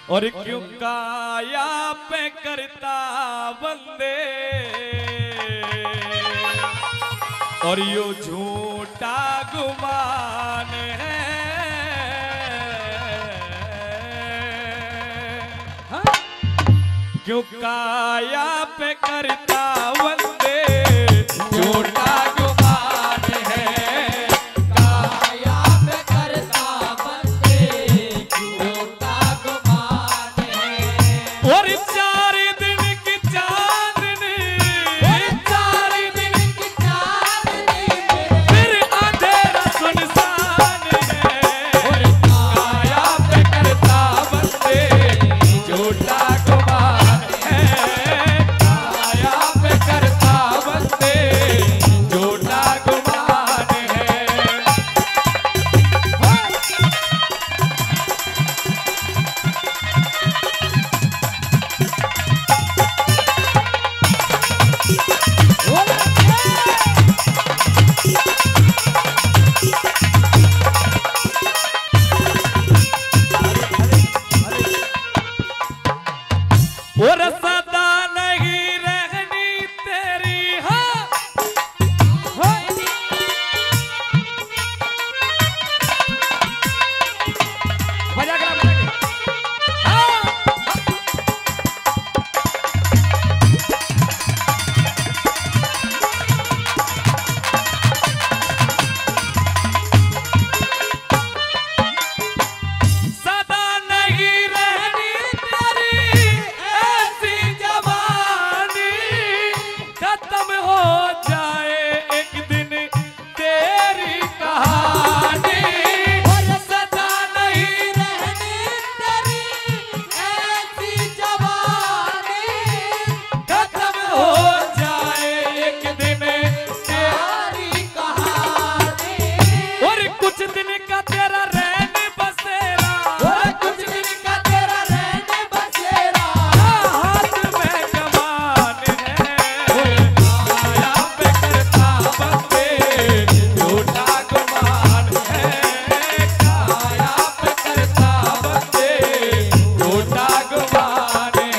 और क्यों काया पे करता बंदे और यो झूठा गुमान है। क्यों काया पे करता बंदे झूठा गुमान है। काया पे करता बंदे झूठा गुमान है। और 4 दिन की चांदनी, 4 दिन की चांदनी फिर अंधेरा सुनसान है। और काया पे करता बंदे झूठा गुमान है। काया पे करता बंदे झूठा गुमान है। और सदा नहीं रहनी तेरी हाँ बजा के सदा नहीं रहनी तेरी ऐसी जवानी। खत्म हो जाए एक दिन तेरी कहानी। और सदा नहीं रहनी तेरी ऐसी जवानी। खत्म हो जाए एक दिन तेरी कहानी। और कुछ दिन का तेरा रहने बसेरा, कुछ दिन का तेरा रहने बसेरा। हाथ में कमान है। काया पे करता बंदे झूठा गुमान है। काया पे करता बंदे झूठा गुमान है।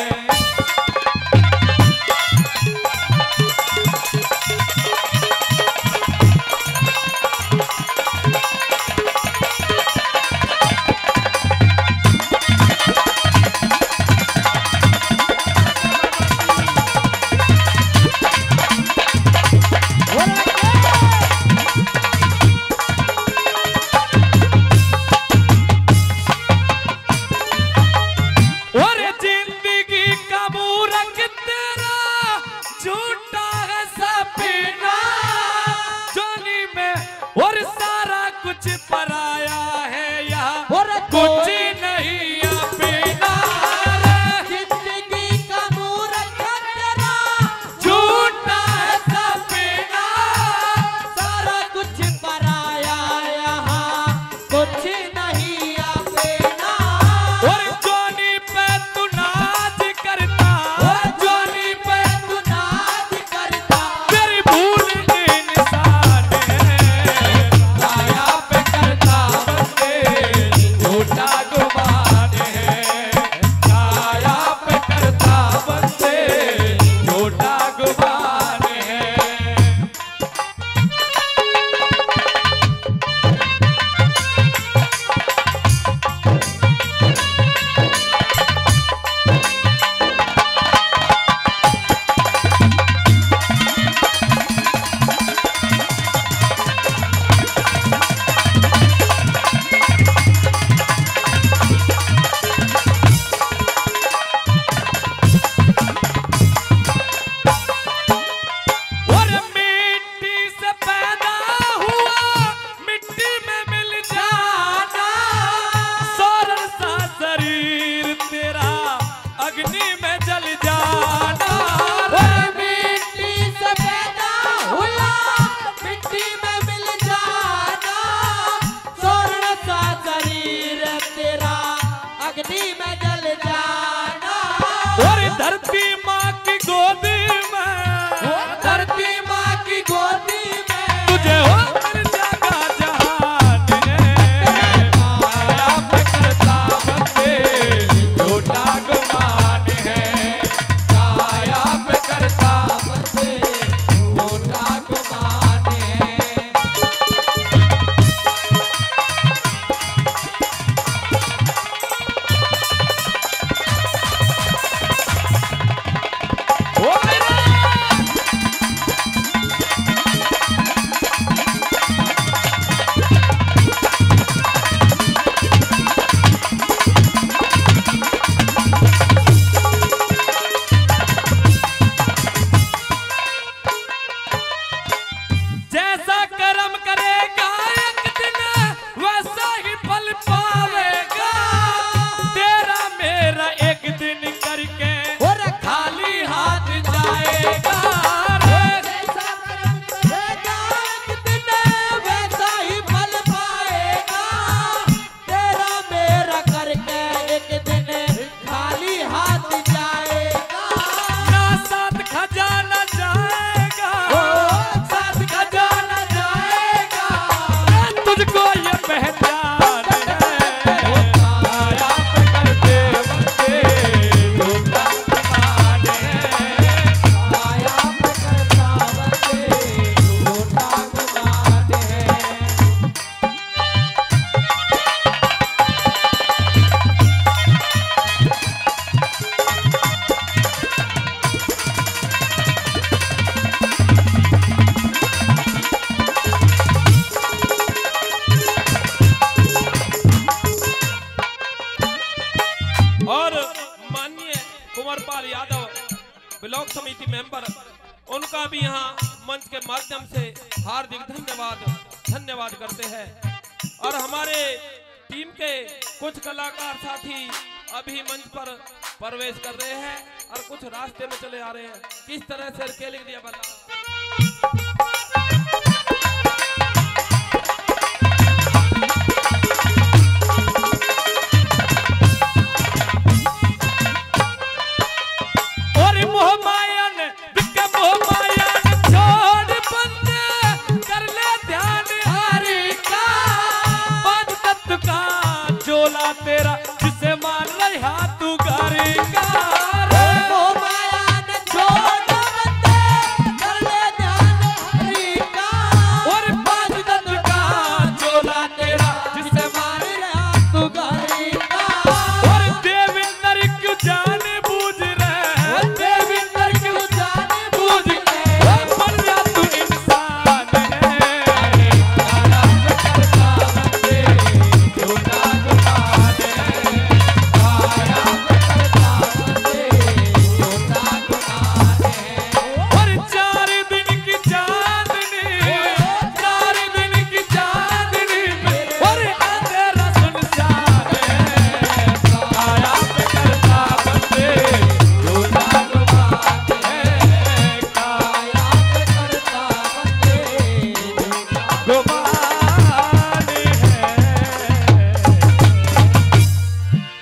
और जिंदगी का मूरख तेरा झूठा है सपना। जोनी में और सारा कुछ पराया है यहाँ और कुछ नहीं अपना। जिंदगी का मूरख तेरा झूठा है सपना। सारा कुछ पराया यहाँ कुछ नहीं अपना। और जोनी पे तू नाज करता, जोनी पे तू नाज करता तेरी भूल इंसान है। काया पे करता बंदे झूठा गुमान है। काया पे करता बंदे झूठा गुमान है। और मिट्टी से पैदा हुआ मिट्टी में मिल जाना। सोलर सा शरीर तेरा अग्नि में जल जाना। मिट्टी से पैदा हुआ मिट्टी में मिल जाना। सोलर सा शरीर तेरा अग्नि में जल जाना। और धरती माँ की गोदी में, धरती माँ की गोदी में तुझे हो मिल जाएगा जहान है। काया पे करता बंदे और माननीय कुंवरपाल यादव ब्लॉक समिति मेंबर, उनका भी यहाँ मंच के माध्यम से हार्दिक धन्यवाद करते हैं। और हमारे टीम के कुछ कलाकार साथी अभी मंच पर प्रवेश कर रहे हैं और कुछ रास्ते में चले आ रहे हैं। किस तरह से खेल दिया बता।